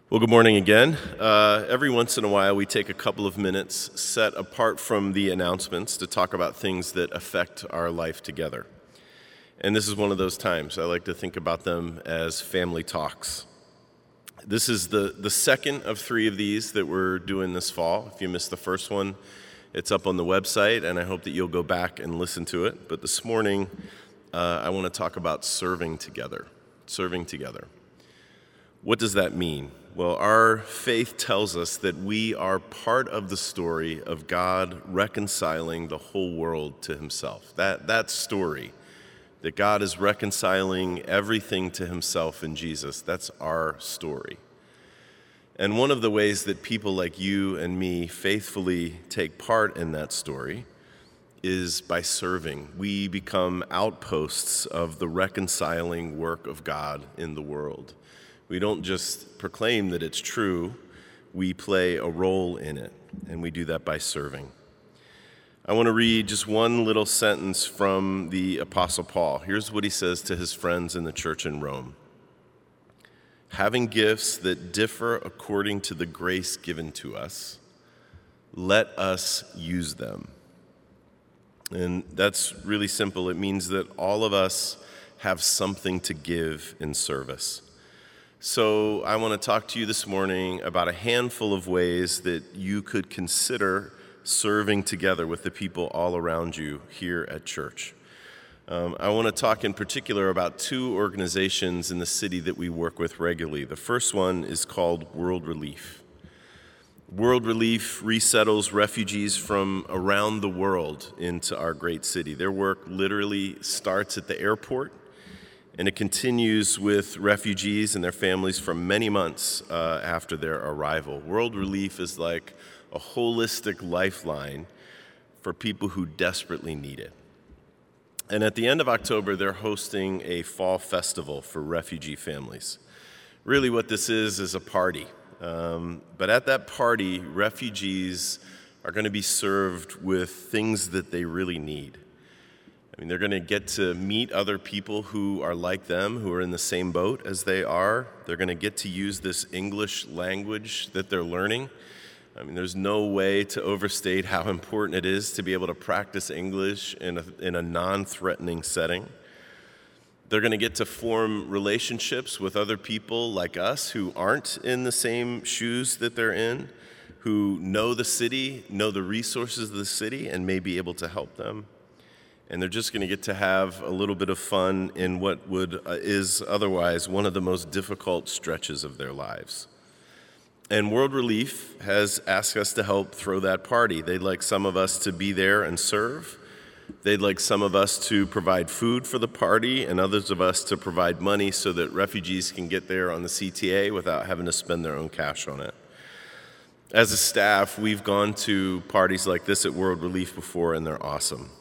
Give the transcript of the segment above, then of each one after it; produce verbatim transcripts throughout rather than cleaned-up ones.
Well, good morning again. Uh, every once in a while, we take a couple of minutes set apart from the announcements to talk about things that affect our life together. And this is one of those times. I like to think about them as family talks. This is the, the second of three of these that we're doing this fall. If you missed the first one, it's up on the website, and I hope that you'll go back and listen to it. But this morning, uh, I want to talk about serving together. Serving together. What does that mean? Well, our faith tells us that we are part of the story of God reconciling the whole world to himself. That, that story, that God is reconciling everything to himself in Jesus, that's our story. And one of the ways that people like you and me faithfully take part in that story is by serving. We become outposts of the reconciling work of God in the world. We don't just proclaim that it's true, we play a role in it, and we do that by serving. I want to read just one little sentence from the Apostle Paul. Here's what he says to his friends in the church in Rome. Having gifts that differ according to the grace given to us, let us use them. And that's really simple. It means that all of us have something to give in service. So I want to talk to you this morning about a handful of ways that you could consider serving together with the people all around you here at church. Um, I want to talk in particular about two organizations in the city that we work with regularly. The first one is called World Relief. World Relief resettles refugees from around the world into our great city. Their work literally starts at the airport, and it continues with refugees and their families for many months uh, after their arrival. World Relief is like a holistic lifeline for people who desperately need it. And at the end of October, they're hosting a fall festival for refugee families. Really what this is is a party. Um, but at that party, refugees are going to be served with things that they really need. I mean, they're going to get to meet other people who are like them, who are in the same boat as they are. They're going to get to use this English language that they're learning. I mean, there's no way to overstate how important it is to be able to practice English in a, in a non-threatening setting. They're going to get to form relationships with other people like us who aren't in the same shoes that they're in, who know the city, know the resources of the city, and may be able to help them. And they're just going to get to have a little bit of fun in what would uh, is otherwise one of the most difficult stretches of their lives. And World Relief has asked us to help throw that party. They'd like some of us to be there and serve. They'd like some of us to provide food for the party, and others of us to provide money so that refugees can get there on the C T A without having to spend their own cash on it. As a staff, we've gone to parties like this at World Relief before, and they're awesome.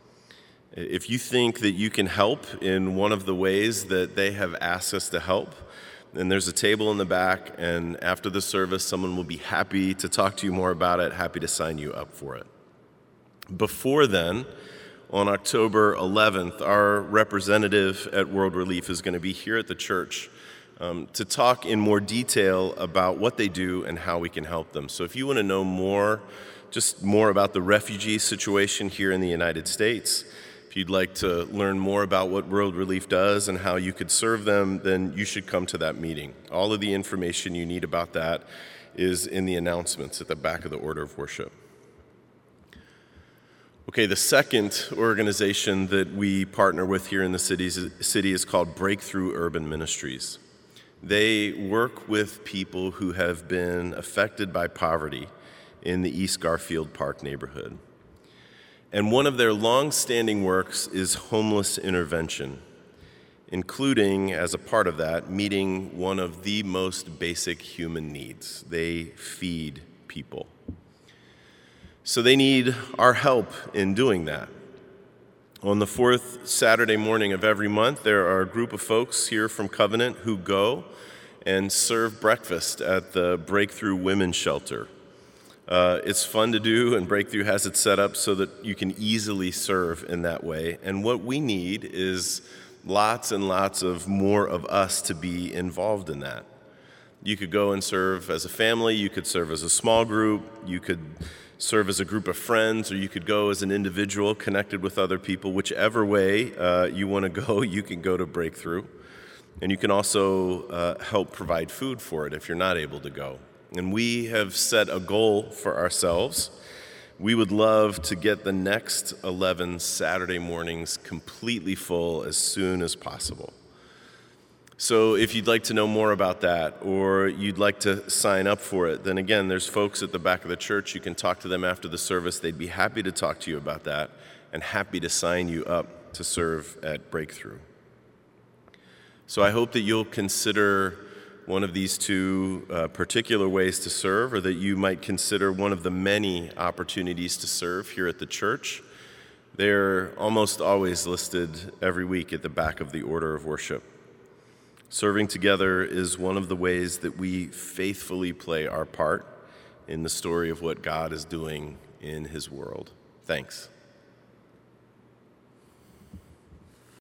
If you think that you can help in one of the ways that they have asked us to help, then there's a table in the back, and after the service, someone will be happy to talk to you more about it, happy to sign you up for it. Before then, on October eleventh, our representative at World Relief is going to be here at the church um, to talk in more detail about what they do and how we can help them. So if you want to know more, just more about the refugee situation here in the United States, if you'd like to learn more about what World Relief does and how you could serve them, then you should come to that meeting. All of the information you need about that is in the announcements at the back of the order of worship. Okay, the second organization that we partner with here in the city is called Breakthrough Urban Ministries. They work with people who have been affected by poverty in the East Garfield Park neighborhood. And one of their long-standing works is homeless intervention, including, as a part of that, meeting one of the most basic human needs. They feed people. So they need our help in doing that. On the fourth Saturday morning of every month, there are a group of folks here from Covenant who go and serve breakfast at the Breakthrough Women's Shelter. Uh, it's fun to do, and Breakthrough has it set up so that you can easily serve in that way. And what we need is lots and lots of more of us to be involved in that. You could go and serve as a family, you could serve as a small group, you could serve as a group of friends, or you could go as an individual connected with other people. Whichever way uh, you want to go, you can go to Breakthrough. And you can also uh, help provide food for it if you're not able to go. And we have set a goal for ourselves. We would love to get the next eleven Saturday mornings completely full as soon as possible. So if you'd like to know more about that, or you'd like to sign up for it, then again, there's folks at the back of the church. You can talk to them after the service. They'd be happy to talk to you about that and happy to sign you up to serve at Breakthrough. So I hope that you'll consider one of these two uh, particular ways to serve, or that you might consider one of the many opportunities to serve here at the church. They're almost always listed every week at the back of the order of worship. Serving together is one of the ways that we faithfully play our part in the story of what God is doing in his world. Thanks.